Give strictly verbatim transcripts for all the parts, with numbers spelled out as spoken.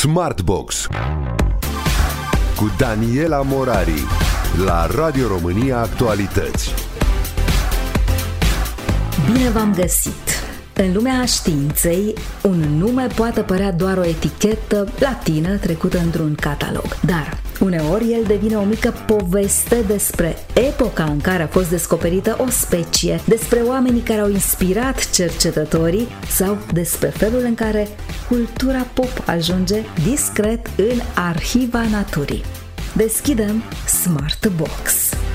Smartbox cu Daniela Morari la Radio România Actualități. Bine v-am găsit! În lumea științei, un nume poate părea doar o etichetă latină trecută într-un catalog, dar uneori el devine o mică poveste despre epoca în care a fost descoperită o specie, despre oamenii care au inspirat cercetătorii sau despre felul în care cultura pop ajunge discret în arhiva naturii. Deschidem Smartbox.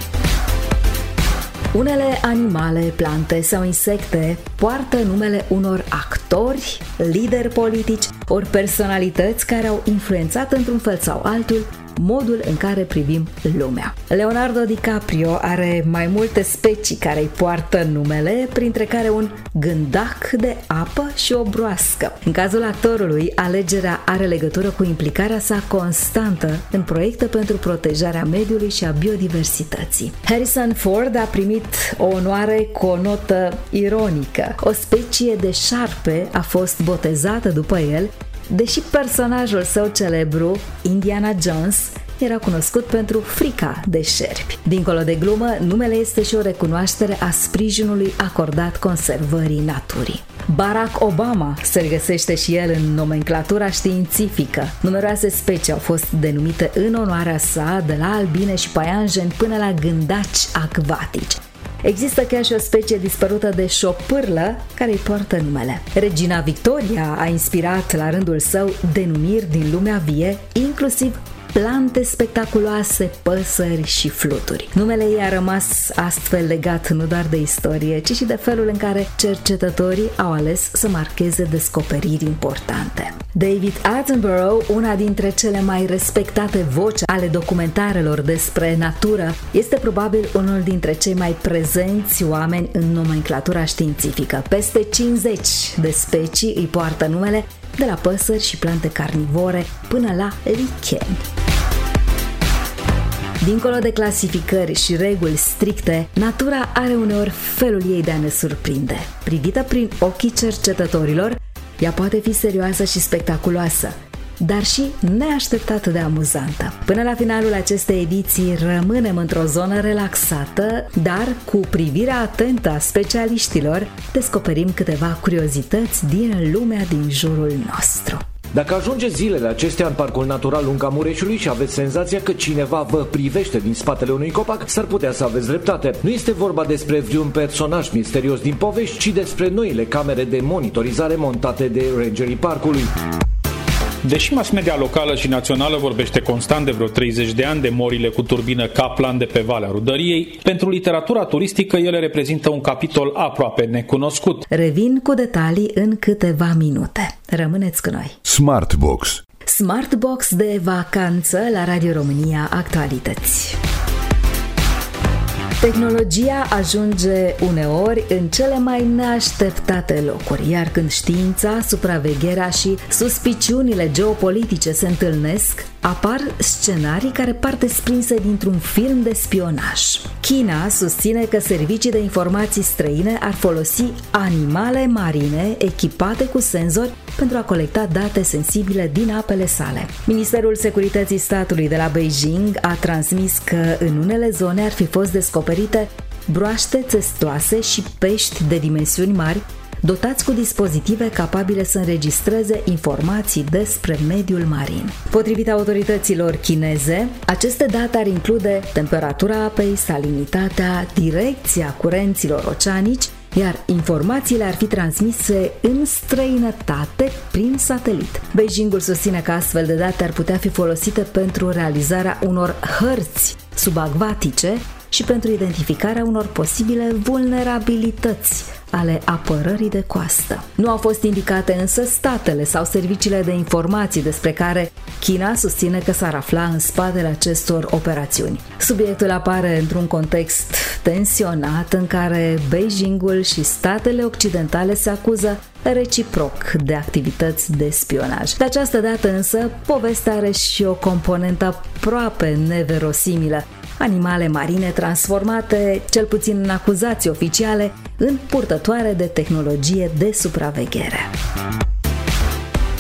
Unele animale, plante sau insecte poartă numele unor actori, lideri politici ori personalități care au influențat într-un fel sau altul modul în care privim lumea. Leonardo DiCaprio are mai multe specii care îi poartă numele, printre care un gândac de apă și o broască. În cazul actorului, alegerea are legătură cu implicarea sa constantă în proiecte pentru protejarea mediului și a biodiversității. Harrison Ford a primit o onoare cu o notă ironică. O specie de șarpe a fost botezată după el, deși personajul său celebru, Indiana Jones, era cunoscut pentru frica de șerpi. Dincolo de glumă, numele este și o recunoaștere a sprijinului acordat conservării naturii. Barack Obama se regăsește și el în nomenclatura științifică. Numeroase specii au fost denumite în onoarea sa, de la albine și paianjeni până la gândaci acvatici. Există chiar și o specie dispărută de șopârlă care îi poartă numele. Regina Victoria a inspirat la rândul său denumiri din lumea vie, inclusiv plante spectaculoase, păsări și fluturi. Numele ei a rămas astfel legat nu doar de istorie, ci și de felul în care cercetătorii au ales să marcheze descoperiri importante. David Attenborough, una dintre cele mai respectate voci ale documentarelor despre natură, este probabil unul dintre cei mai prezenți oameni în nomenclatura științifică. Peste cincizeci de specii îi poartă numele, de la păsări și plante carnivore până la licheni. Dincolo de clasificări și reguli stricte, natura are uneori felul ei de a ne surprinde. Privită prin ochii cercetătorilor, ea poate fi serioasă și spectaculoasă, dar și neașteptat de amuzantă. Până la finalul acestei ediții rămânem într-o zonă relaxată, dar cu privirea atentă a specialiștilor descoperim câteva curiozități din lumea din jurul nostru. Dacă ajungeți zilele acestea în Parcul Natural Lunga Mureșului și aveți senzația că cineva vă privește din spatele unui copac, s-ar putea să aveți dreptate. Nu este vorba despre vreun personaj misterios din povești, ci despre noile camere de monitorizare montate de rangerii parcului. Deși mass media locală și națională vorbește constant de vreo treizeci de ani de morile cu turbină Kaplan de pe Valea Rudăriei, pentru literatura turistică ele reprezintă un capitol aproape necunoscut. Revin cu detalii în câteva minute. Rămâneți cu noi! Smartbox. Smartbox de vacanță la Radio România Actualități. Tehnologia ajunge uneori în cele mai neașteptate locuri, iar când știința, supravegherea și suspiciunile geopolitice se întâlnesc, apar scenarii care par desprinse dintr-un film de spionaj. China susține că servicii de informații străine ar folosi animale marine echipate cu senzori pentru a colecta date sensibile din apele sale. Ministerul Securității Statului de la Beijing a transmis că în unele zone ar fi fost descoperite broaște țestoase și pești de dimensiuni mari, dotați cu dispozitive capabile să înregistreze informații despre mediul marin. Potrivit autorităților chineze, aceste date ar include temperatura apei, salinitatea, direcția curenților oceanici, iar informațiile ar fi transmise în străinătate prin satelit. Beijingul susține că astfel de date ar putea fi folosite pentru realizarea unor hărți subacvatice și pentru identificarea unor posibile vulnerabilități ale apărării de coastă. Nu au fost indicate însă statele sau serviciile de informații despre care China susține că s-ar afla în spatele acestor operațiuni. Subiectul apare într-un context tensionat în care Beijingul și statele occidentale se acuză reciproc de activități de spionaj. De această dată însă, povestea are și o componentă aproape neverosimilă. Animale marine transformate, cel puțin în acuzații oficiale, în purtătoare de tehnologie de supraveghere.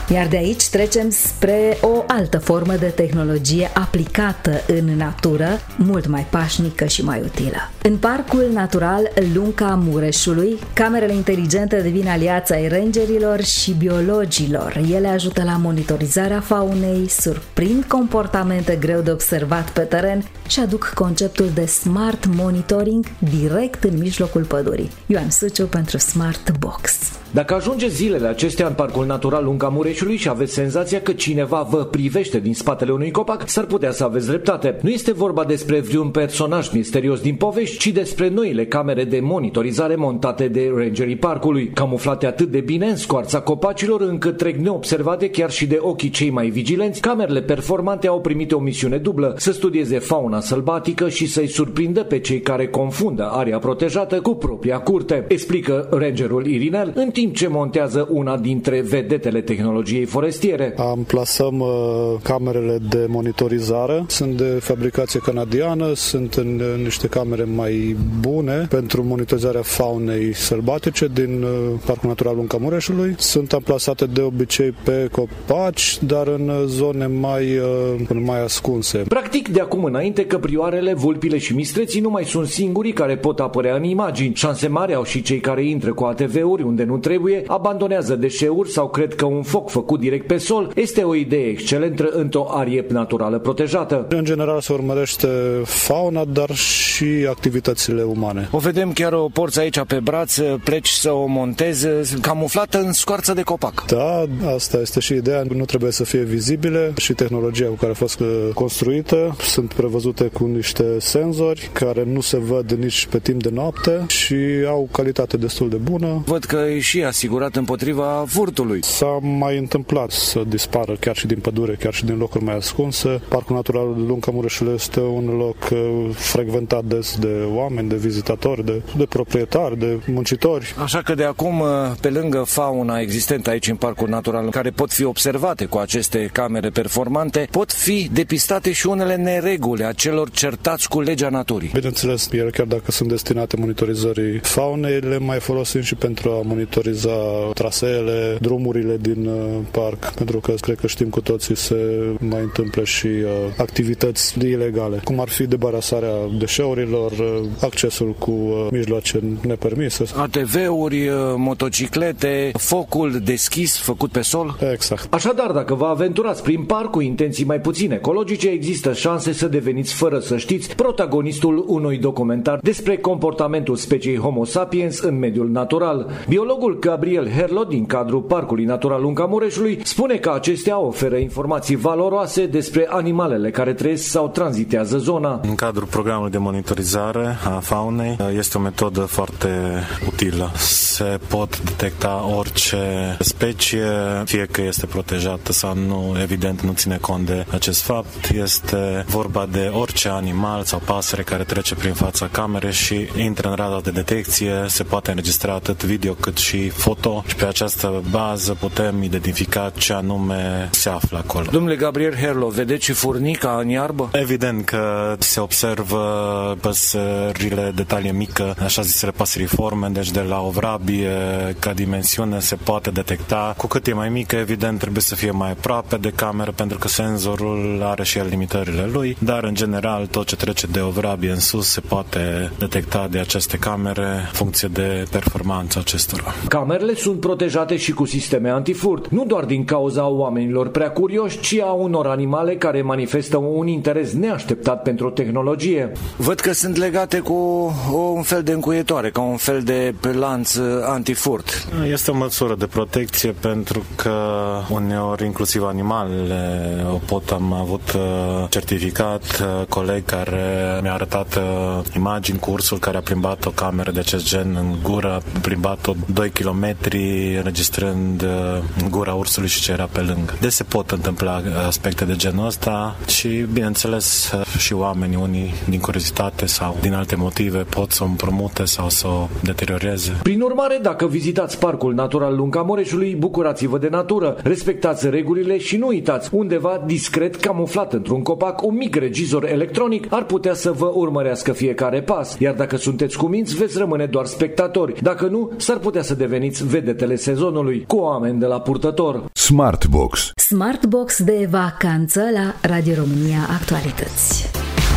Iar de aici trecem spre o altă formă de tehnologie aplicată în natură, mult mai pașnică și mai utilă. În Parcul Natural Lunca Mureșului, camerele inteligente devin aliați ai rangerilor și biologilor. Ele ajută la monitorizarea faunei, surprind comportamente greu de observat pe teren și aduc conceptul de smart monitoring direct în mijlocul pădurii. Ioan Suciu pentru Smart Box. Dacă ajungeți zilele acestea în Parcul Natural Lunca Mureșului și aveți senzația că cineva vă privește din spatele unui copac, s-ar putea să aveți dreptate. Nu este vorba despre vreun personaj misterios din povești, ci despre noile camere de monitorizare montate de rangerii parcului, camuflate atât de bine în scoarța copacilor încât trec neobservate chiar și de ochii cei mai vigilenți. Camerele performante au primit o misiune dublă: să studieze fauna sălbatică și să-i surprindă pe cei care confundă area protejată cu propria curte, explică rangerul Irinel, în timp ce montează una dintre vedetele tehnologiei forestiere. Amplasăm uh, camerele de monitorizare. Sunt de fabricație canadiană, sunt în, în niște camere mai bune pentru monitorizarea faunei sălbatice din uh, Parcul Natural Lunca Mureșului. Sunt amplasate de obicei pe copaci, dar în zone mai, uh, mai ascunse. Practic, de acum înainte, căprioarele, vulpile și mistreții nu mai sunt singurii care pot apărea în imagini. Șanse mari au și cei care intră cu A T V-uri unde nu trebuie, abandonează deșeuri sau cred că un foc făcut direct pe sol este o idee excelentă într-o arie naturală protejată. În general se urmărește fauna, dar și activitățile umane. O vedem chiar o porți aici pe braț, pleci să o montezi, camuflată în scoarță de copac. Da, asta este și ideea, nu trebuie să fie vizibile și tehnologia cu care a fost construită sunt prevăzute cu niște senzori care nu se văd nici pe timp de noapte și au calitate destul de bună. Văd că e și asigurat împotriva furtului. S-a mai întâmplat să dispară chiar și din pădure, chiar și din locuri mai ascunse. Parcul Natural Lunca Mureșului este un loc frecventat des de oameni, de vizitatori, de, de proprietari, de muncitori. Așa că de acum, pe lângă fauna existentă aici în Parcul Natural, care pot fi observate cu aceste camere performante, pot fi depistate și unele nereguli a celor certați cu legea naturii. Bineînțeles, ele chiar dacă sunt destinate monitorizării faunei, le mai folosim și pentru a monitoriza traseele, drumurile din parc, pentru că cred că știm cu toții se mai întâmplă și uh, activități ilegale, cum ar fi debarasarea deșeurilor, uh, accesul cu uh, mijloace nepermise. A T V-uri, uh, motociclete, focul deschis făcut pe sol. Exact. Așadar, dacă vă aventurați prin parc cu intenții mai puțin ecologice, există șanse să deveniți, fără să știți, protagonistul unui documentar despre comportamentul speciei Homo sapiens în mediul natural. Biologul Gabriel Herlo din cadrul Parcului Natural Lunca Mureșului spune că acestea oferă informații valoroase despre animalele care trăiesc sau tranzitează zona. În cadrul programului de monitorizare a faunei este o metodă foarte utilă. Se pot detecta orice specie, fie că este protejată sau nu, evident nu ține cont de acest fapt. Este vorba de orice animal sau pasăre care trece prin fața camerei și intră în radar de detecție, se poate înregistra atât video cât și foto și pe această bază putem identifica ce anume se află acolo. Domnule Gabriel Herlo, vedeți și furnica în iarbă? Evident că se observă păsările de talie mică, așa zisele păsăriforme, deci de la o vrabie ca dimensiune se poate detecta. Cu cât e mai mică, evident trebuie să fie mai aproape de cameră pentru că senzorul are și el limitările lui, dar în general tot ce trece de o vrabie în sus se poate detecta de aceste camere în funcție de performanța acestora. Camerele sunt protejate și cu sisteme antifurt, nu doar din cauza oamenilor prea curioși, ci a unor animale care manifestă un interes neașteptat pentru tehnologie. Văd că sunt legate cu o, un fel de încuietoare, ca un fel de lanț antifurt. Este o măsură de protecție pentru că uneori inclusiv animalele o pot. Am avut certificat coleg care mi-a arătat imagini cu ursul care a plimbat o cameră de acest gen în gură, a plimbat-o doi kilometri înregistrând gura ursului și ce era pe lângă. Deci se pot întâmpla aspecte de genul ăsta și, bineînțeles, și oamenii, unii din curiozitate sau din alte motive, pot să o împrumute sau să o deterioreze. Prin urmare, dacă vizitați Parcul Natural Lunca Mureșului, bucurați-vă de natură, respectați regulile și nu uitați, undeva discret camuflat într-un copac, un mic regizor electronic ar putea să vă urmărească fiecare pas, iar dacă sunteți cuminți, veți rămâne doar spectatori. Dacă nu, s-ar putea să deveniți deveniți vedetele sezonului, cu oameni de la purtător. Smartbox. Smartbox de vacanță la Radio România Actualități.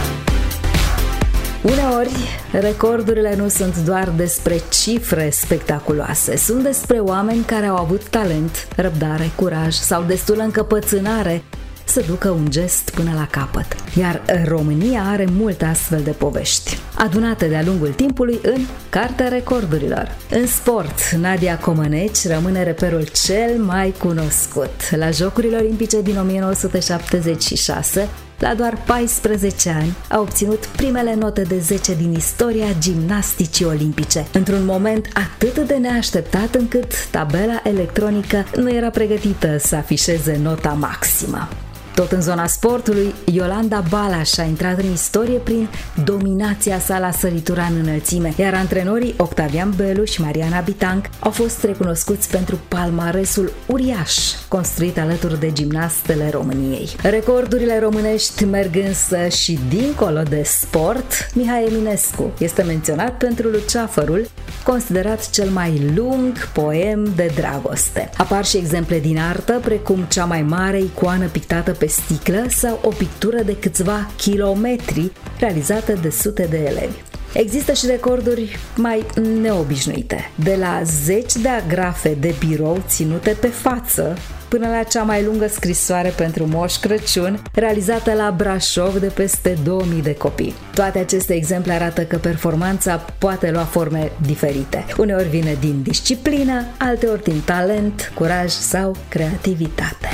Uneori, recordurile nu sunt doar despre cifre spectaculoase, sunt despre oameni care au avut talent, răbdare, curaj sau destulă încăpățânare să ducă un gest până la capăt. Iar România are multe astfel de povești, adunate de-a lungul timpului în Cartea Recordurilor. În sport, Nadia Comăneci rămâne reperul cel mai cunoscut. La Jocurile Olimpice din o mie nouă sute șaptezeci și șase, la doar paisprezece ani, a obținut primele note de zece din istoria gimnasticii olimpice, într-un moment atât de neașteptat încât tabela electronică nu era pregătită să afișeze nota maximă. Tot în zona sportului, Iolanda Balas a intrat în istorie prin dominația sa la săritura în înălțime, iar antrenorii Octavian Belu și Mariana Bitanc au fost recunoscuți pentru palmaresul uriaș construit alături de gimnastele României. Recordurile românești merg însă și dincolo de sport. Mihai Eminescu este menționat pentru Luceafărul, considerat cel mai lung poem de dragoste. Apar și exemple din artă, precum cea mai mare icoană pictată pe sticlă sau o pictură de câțiva kilometri realizată de sute de elevi. Există și recorduri mai neobișnuite, de la zeci de agrafe de birou ținute pe față până la cea mai lungă scrisoare pentru Moș Crăciun, realizată la Brașov de peste două mii de copii. Toate aceste exemple arată că performanța poate lua forme diferite. Uneori vine din disciplină, alteori din talent, curaj sau creativitate.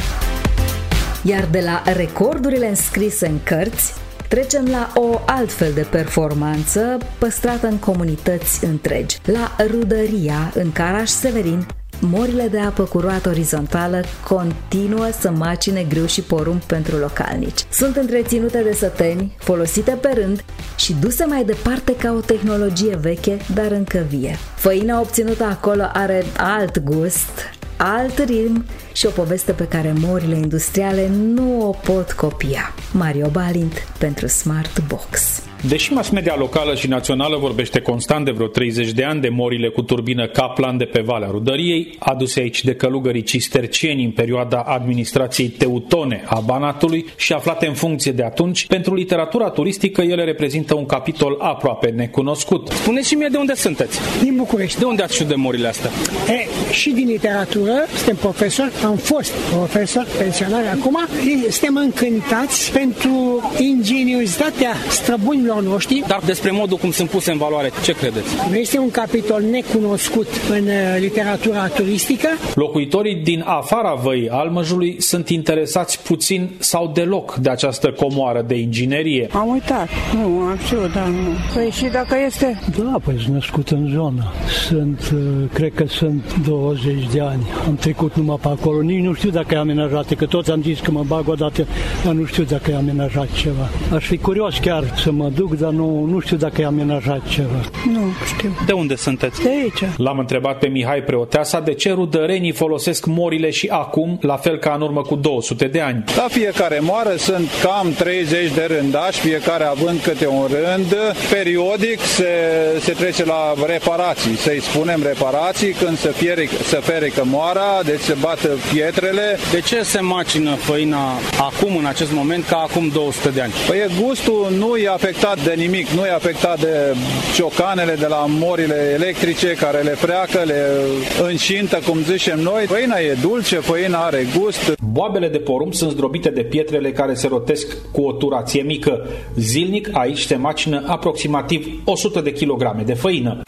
Iar de la recordurile înscrise în cărți, trecem la o altfel de performanță păstrată în comunități întregi. La Rudăria, în Caraș-Severin, morile de apă cu roată orizontală continuă să macine grâu și porumb pentru localnici. Sunt întreținute de săteni, folosite pe rând și duse mai departe ca o tehnologie veche, dar încă vie. Făina obținută acolo are alt gust, alt ritm și o poveste pe care morile industriale nu o pot copia. Mario Balint pentru Smartbox. Deși mass media locală și națională vorbește constant de vreo treizeci de ani de morile cu turbină Kaplan de pe Valea Rudăriei, aduse aici de călugării cistercieni în perioada administrației teutone a Banatului și aflate în funcție de atunci, pentru literatura turistică ele reprezintă un capitol aproape necunoscut. Spuneți și mie de unde sunteți? Din București. De unde ați știut de morile astea? E, și din literatură, suntem profesori, am fost profesori pensionari acum, suntem încântați pentru ingeniozitatea străbunilor noștri. Dar despre modul cum sunt puse în valoare, ce credeți? Este un capitol necunoscut în literatura turistică. Locuitorii din afara Văii Almăjului sunt interesați puțin sau deloc de această comoară de inginerie. Am uitat, nu am știut, dar nu. Păi și dacă este? Da, păi sunt născut în zonă. Sunt, cred că sunt douăzeci de ani. Am trecut numai pe acolo. Nici nu știu dacă e amenajat, că toți am zis că mă bag odată, dar nu știu dacă e amenajat ceva. Aș fi curios chiar să mă duc, dar nu, nu știu dacă e amenajat ceva. Nu știu. De unde sunteți? De aici. L-am întrebat pe Mihai Preoteasa de ce rudărenii folosesc morile și acum, la fel ca în urmă cu două sute de ani. La fiecare moară sunt cam treizeci de rândași, fiecare având câte un rând. Periodic se, se trece la reparații, să-i spunem reparații, când se, fieric, se ferică moara, deci se bată pietrele. De ce se macină făina acum, în acest moment, ca acum două sute de ani? Păi gustul nu e afectat de nimic, nu e afectat de ciocanele de la morile electrice care le freacă, le înșintă, cum zicem noi. Făina e dulce, făina are gust. Boabele de porumb sunt zdrobite de pietrele care se rotesc cu o turație mică. Zilnic aici se macină aproximativ o sută de kilograme de făină.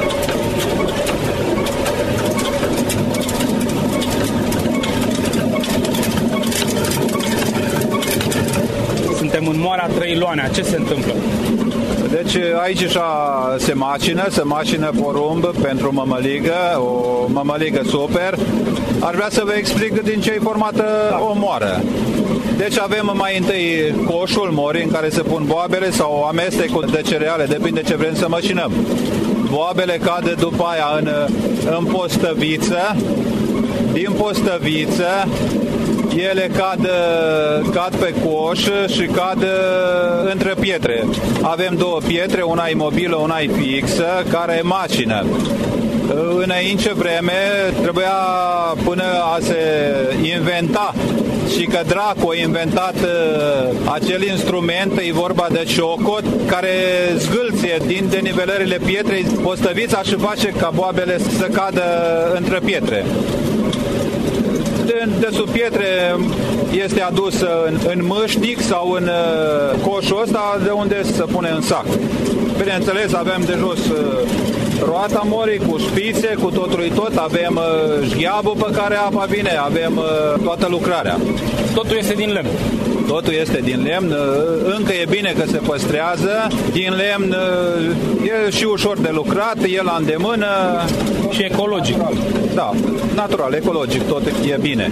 Suntem în Moara Trăiloanea. Ce se întâmplă? Deci aici așa se macină, se macină porumb pentru mămăligă, o mămăligă super. Ar vrea să vă explic din ce e formată o moară. Deci avem mai întâi coșul morii în care se pun boabele sau amestecul de cereale, depinde ce vrem să măcinăm. Boabele cad după aia în, în postăviță, din postăviță ele cad, cad pe coș și cad între pietre. Avem două pietre, una imobilă, una fixă, care macină. Înainte vreme trebuia până a se inventa și că dracu a inventat acel instrument, e vorba de ciocot, care zgâlție din denivelările pietrei postăvița și face ca boabele să cadă între pietre. De, de sub pietre este adus în, în mâșnic sau în coșul ăsta de unde se pune în sac. Bineînțeles, avem de jos roata morii cu șpițe, cu totul tot, avem șgheabul pe care apa vine, avem toată lucrarea. Totul este din lemn. Totul este din lemn, încă e bine că se păstrează, din lemn e și ușor de lucrat, e la îndemână. Și ecologic. Da, natural, ecologic, tot e bine.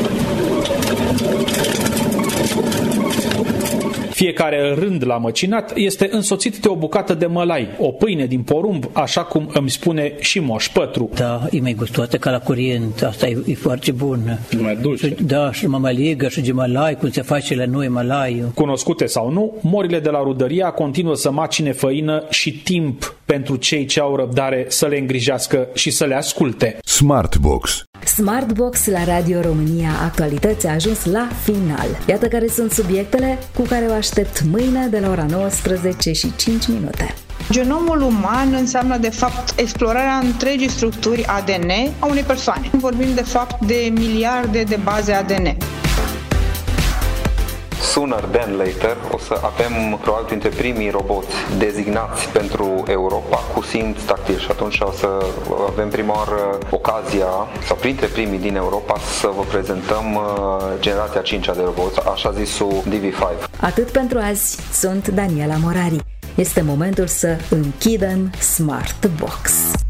Fiecare rând la măcinat este însoțit de o bucată de mălai, o pâine din porumb, așa cum îmi spune și Moș Pătru. Da, e mai gustoasă ca la curent, asta e, e foarte bună. E mai dulce. Da, și mămăligă și de mălai, cum se face la noi mălaiul. Cunoscute sau nu, morile de la Rudăria continuă să macine făină și timp pentru cei ce au răbdare să le îngrijească și să le asculte. Smartbox. Smartbox la Radio România Actualități a ajuns la final. Iată care sunt subiectele cu care vă aștept mâine de la ora nouăsprezece și cinci minute. Genomul uman înseamnă, de fapt, explorarea întregii structuri A D N a unei persoane. Vorbim, de fapt, de miliarde de baze A D N. Sooner than later o să avem probabil dintre primii roboți designați pentru Europa cu simț tactil și atunci o să avem prima oară ocazia, sau printre primii din Europa, să vă prezentăm generația a cincea de roboți, așa zisul D V cinci. Atât pentru azi, sunt Daniela Morari. Este momentul să închidem Smartbox.